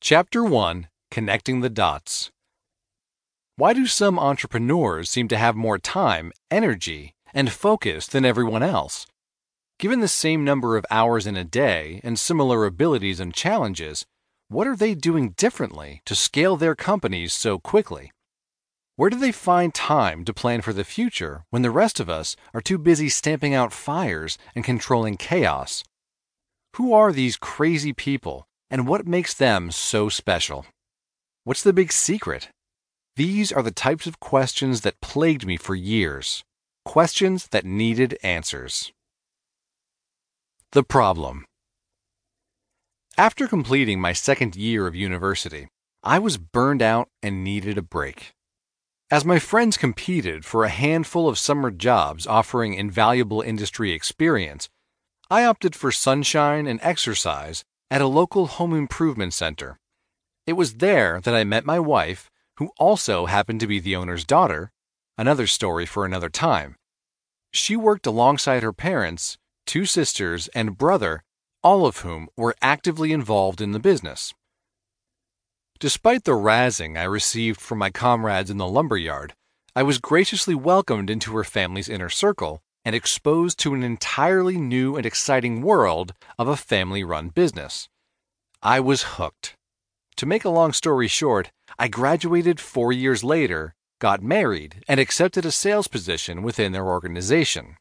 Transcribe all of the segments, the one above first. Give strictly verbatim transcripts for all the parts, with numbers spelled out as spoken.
Chapter one: Connecting the Dots. Why do some entrepreneurs seem to have more time, energy, and focus than everyone else? Given the same number of hours in a day and similar abilities and challenges, what are they doing differently to scale their companies so quickly? Where do they find time to plan for the future when the rest of us are too busy stamping out fires and controlling chaos? Who are these crazy people, and what makes them so special? What's the big secret? These are the types of questions that plagued me for years. Questions that needed answers. The problem. After completing my second year of university, I was burned out and needed a break. As my friends competed for a handful of summer jobs offering invaluable industry experience, I opted for sunshine and exercise at a local home improvement center. It was there that I met my wife, who also happened to be the owner's daughter, another story for another time. She worked alongside her parents, two sisters, and brother, all of whom were actively involved in the business. Despite the razzing I received from my comrades in the lumberyard, I was graciously welcomed into her family's inner circle and exposed to an entirely new and exciting world of a family-run business. I was hooked. To make a long story short, I graduated four years later, got married, and accepted a sales position within their organization.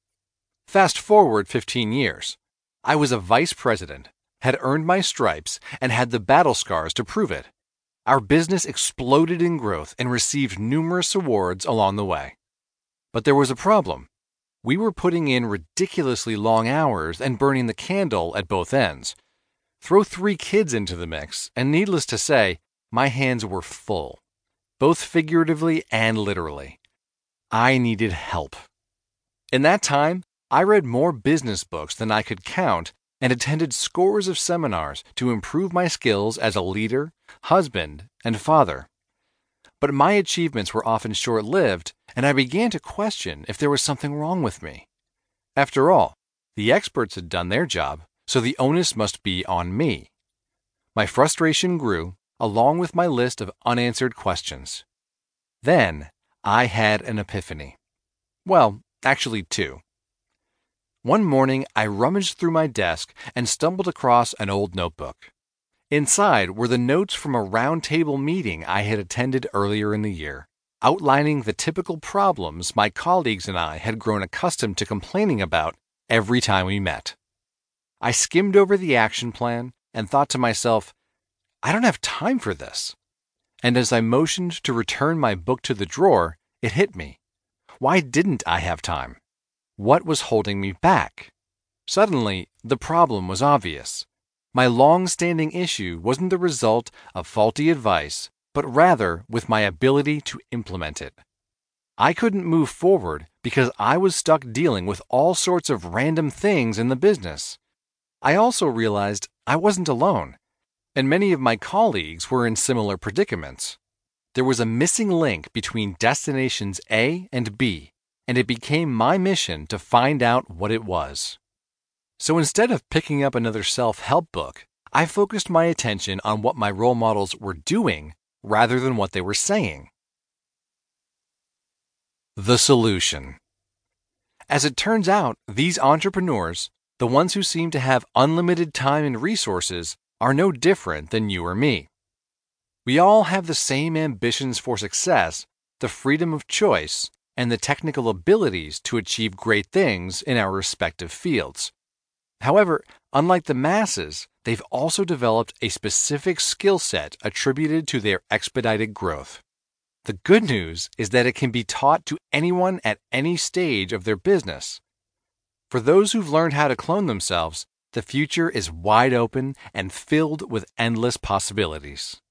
Fast forward fifteen years. I was a vice president, had earned my stripes, and had the battle scars to prove it. Our business exploded in growth and received numerous awards along the way. But there was a problem. We were putting in ridiculously long hours and burning the candle at both ends. Throw three kids into the mix, and needless to say, my hands were full, both figuratively and literally. I needed help. In that time, I read more business books than I could count and attended scores of seminars to improve my skills as a leader, husband, and father. But my achievements were often short-lived, and I began to question if there was something wrong with me. After all, the experts had done their job, so the onus must be on me. My frustration grew, along with my list of unanswered questions. Then, I had an epiphany. Well, actually two. One morning, I rummaged through my desk and stumbled across an old notebook. Inside were the notes from a roundtable meeting I had attended earlier in the year, outlining the typical problems my colleagues and I had grown accustomed to complaining about every time we met. I skimmed over the action plan and thought to myself, I don't have time for this. And as I motioned to return my book to the drawer, it hit me. Why didn't I have time? What was holding me back? Suddenly, the problem was obvious. My long-standing issue wasn't the result of faulty advice, but rather with my ability to implement it. I couldn't move forward because I was stuck dealing with all sorts of random things in the business. I also realized I wasn't alone, and many of my colleagues were in similar predicaments. There was a missing link between destinations A and B, and it became my mission to find out what it was. So instead of picking up another self-help book, I focused my attention on what my role models were doing rather than what they were saying. The solution. As it turns out, these entrepreneurs, the ones who seem to have unlimited time and resources, are no different than you or me. We all have the same ambitions for success, the freedom of choice, and the technical abilities to achieve great things in our respective fields. However, unlike the masses, they've also developed a specific skill set attributed to their expedited growth. The good news is that it can be taught to anyone at any stage of their business. For those who've learned how to clone themselves, the future is wide open and filled with endless possibilities.